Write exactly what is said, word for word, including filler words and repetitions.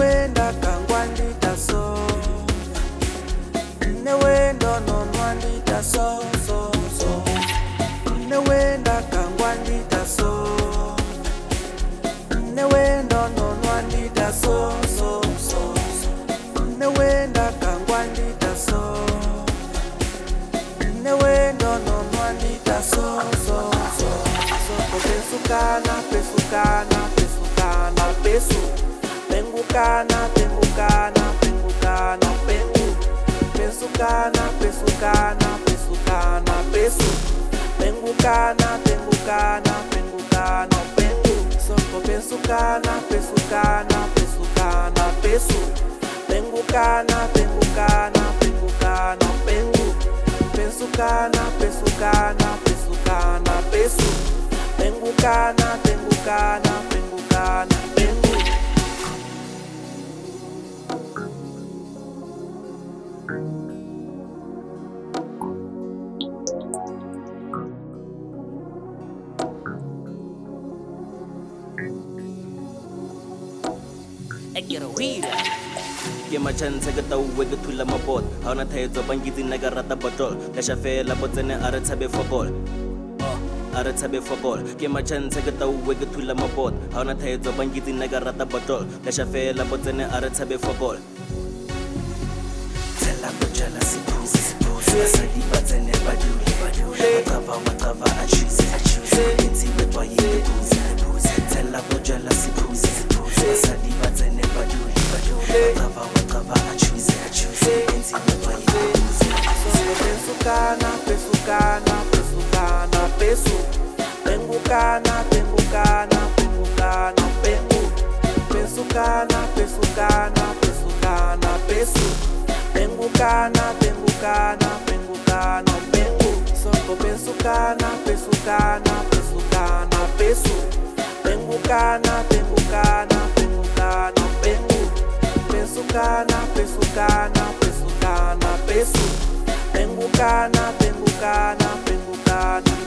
wenda kangwandita so ne wendo no nwandita so so so ne wenda kangwandita so ne wendo no nwandita so so so ne wenda kangwandita so ne wendo no nwandita so so so so pesukana pesukana pesukana pesu pengukana pengukana pengukana pengu pesukana pesukana pesukana pesu pengukana pengukana pengukana pengu soko pesukana pesukana pesukana pesu pengukana pengukana pengukana pengu pesukana pesukana pesukana pesu pengukana pengukana pengukana pengu. I get a weed. Get my chance, I get the wig to la my boat. How not heads up and get in like a rata bottle. Dash a fair labot and a tabe for ball. Oh, a tabe for ball. Get my chance, I get the wig to la my boat. How not heads up and get in like a rata bottle. Dash a fair labot and a tabe for ball. Tell up the jealousy, poses, poses. I leave but I never do. Whatever, whatever I choose, I choose. It's in the boy, the booze. Tell up the jealousy, poses, poses. I leave but I never do. Whatever, whatever I choose, I choose. It's in the boy, the booze. Pesukana, pesukana, pesukana, pesu pengukana, pengukana, pengukana, pengu pesukana, pesukana, pesukana, pesu pengukana, pengukana, pengukana, pengu soko pesukana, pesukana, pesukana, pesu pengukana, pengukana, pengukana, pengu pesukana, pesukana, pesukana, pesu pengukana, pengukana, pengukana.